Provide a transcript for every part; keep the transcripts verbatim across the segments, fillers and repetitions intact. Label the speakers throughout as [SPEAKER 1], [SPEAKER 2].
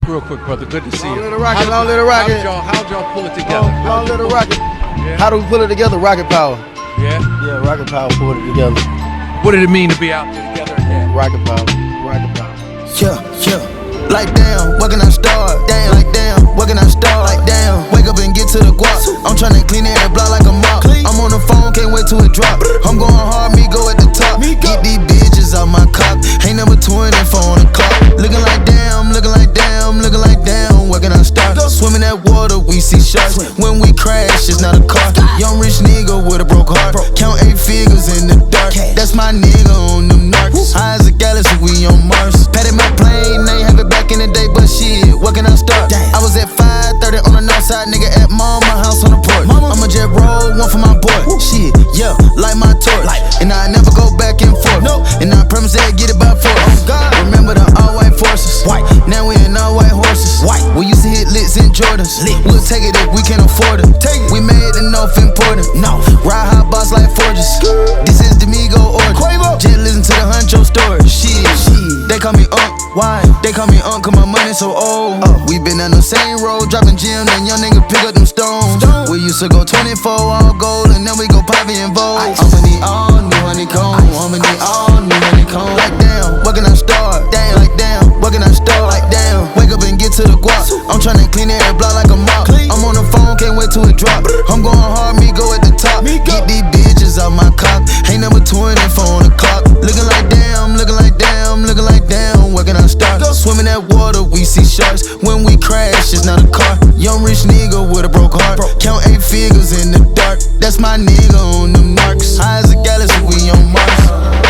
[SPEAKER 1] Real quick, brother. Good to see
[SPEAKER 2] Long
[SPEAKER 1] you.
[SPEAKER 2] little rocket,
[SPEAKER 1] How
[SPEAKER 2] long
[SPEAKER 1] did-
[SPEAKER 2] little rocket.
[SPEAKER 1] How'd y'all, how'd y'all pull it together?
[SPEAKER 2] Long, long little rocket.
[SPEAKER 1] Yeah.
[SPEAKER 2] How do we pull it together? Rocket power.
[SPEAKER 1] Yeah.
[SPEAKER 2] Yeah, rocket power pulled it together.
[SPEAKER 1] What did it mean to be out there together again?
[SPEAKER 2] Rocket power. Rocket power.
[SPEAKER 3] Yeah, yeah. Like damn, where can I start? Damn, like damn, where can I start? Like damn, wake up and get to the guap. I'm tryna clean that block like a mop. I'm on the phone, can't wait till it drop. I'm going hard, me go at the top. Get these bitches out my cock. Ain't number twenty-four on the clock. Looking like damn, looking like damn, looking like damn. Where can I start? Swimming that water, we see sharks. When we crash, it's not a car. Young rich nigga with a broke heart. Count eight figures in the dark. That's my nigga on them narcs. High as a galaxy, we on Mars. Patted my plane, ain't have it back in the day, but shit, where can I start? I was at five thirty on the north side, nigga at mama house on the porch. I'ma jet roll, one for my boy. Shit, yeah, like my torch. And I never go back and forth. And I promise that get it by force. Remember the all white forces. Now we in all white horses. We used to hit licks in Jordans. We'll take it if we can afford it. We made the North important. Ride hot boss like Forges. This is the Migo order. Just listen to the Huncho story. Shit, they call me Unc. Why? They call me Unc cause my money so old. Uh, we been on the same road, dropping gems, and young nigga pick up them stones. We used to go twenty-four all gold, and then we go Poppy and Vogue. I'ma need all new honeycomb. I'ma need all new honeycomb. Like damn, where can I start? Damn, like damn, where can I start? Like damn, wake up and get to the guap. I'm tryna clean that block like a mop. I'm on the phone, can't wait till it drop. I'm going hard, me go at the top. Get these bitches out my cock. Ain't number twenty-four on the clock. Looking like damn, looking like damn, looking like damn. Where can I start? Swimming that water, we see sharks. When we crash, it's not a car. Young rich nigga with a broke heart. Count eight figures in the dark. That's my nigga on them narcs. High as a galaxy, we on Mars.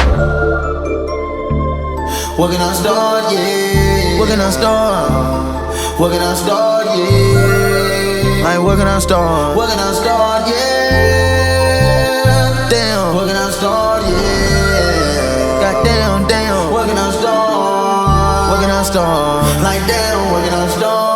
[SPEAKER 3] Where can I start? Yeah. Where can I start? Where can I start? Yeah. Like where can I start? Where can I start? Yeah. Damn. Where can I start? Yeah. Goddamn, damn. Where can I start? Where can I start? Like damn, where can I start?